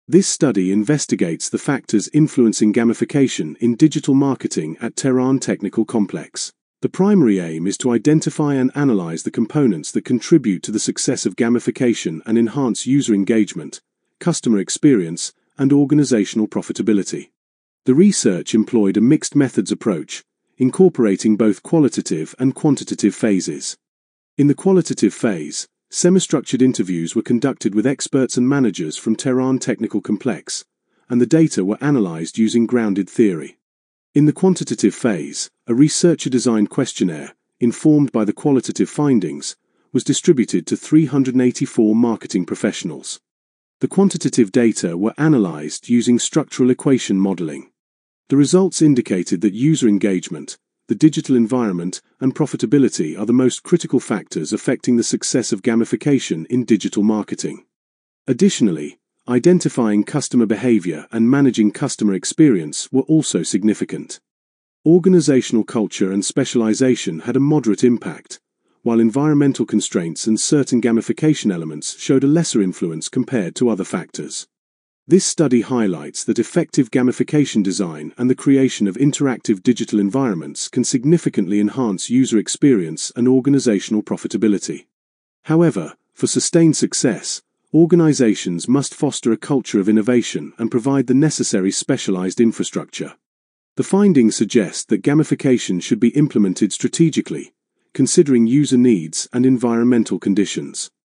This study investigates the factors influencing gamification in digital marketing at Tehran Technical Complex. The primary aim is to identify and analyze the components that contribute to the success of gamification and enhance user engagement, customer experience, and organizational profitability. The research employed a mixed methods approach, incorporating both qualitative and quantitative phases. In the qualitative phase, semi-structured interviews were conducted with experts and managers from Tehran Technical Complex, and the data were analyzed using grounded theory. In the quantitative phase, a researcher-designed questionnaire, informed by the qualitative findings, was distributed to 384 marketing professionals. The quantitative data were analyzed using structural equation modeling. The results indicated that user engagement, the digital environment, and profitability are the most critical factors affecting the success of gamification in digital marketing. Additionally, identifying customer behavior and managing customer experience were also significant. Organizational culture and specialization had a moderate impact, while environmental constraints and certain gamification elements showed a lesser influence compared to other factors. This study highlights that effective gamification design and the creation of interactive digital environments can significantly enhance user experience and organizational profitability. However, for sustained success, organizations must foster a culture of innovation and provide the necessary specialized infrastructure. The findings suggest that gamification should be implemented strategically, considering user needs and environmental conditions.